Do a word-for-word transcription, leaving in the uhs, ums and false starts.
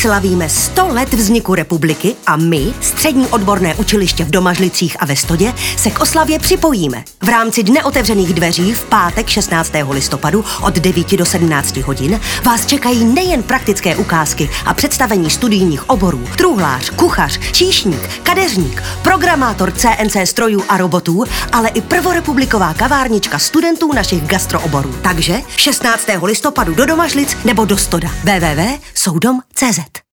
Slavíme sto let vzniku republiky a my, střední odborné učiliště v Domažlicích a ve Stodě, se k oslavě připojíme. V rámci Dne otevřených dveří v pátek šestnáctého listopadu od devíti do sedmnácti hodin vás čekají nejen praktické ukázky a představení studijních oborů, truhlář, kuchař, číšník, kadeřník, programátor C N C strojů a robotů, ale i prvorepubliková kavárnička studentů našich gastrooborů. Takže šestnáctého listopadu do Domažlic nebo do Stoda. w w w tečka soudom tečka cé zet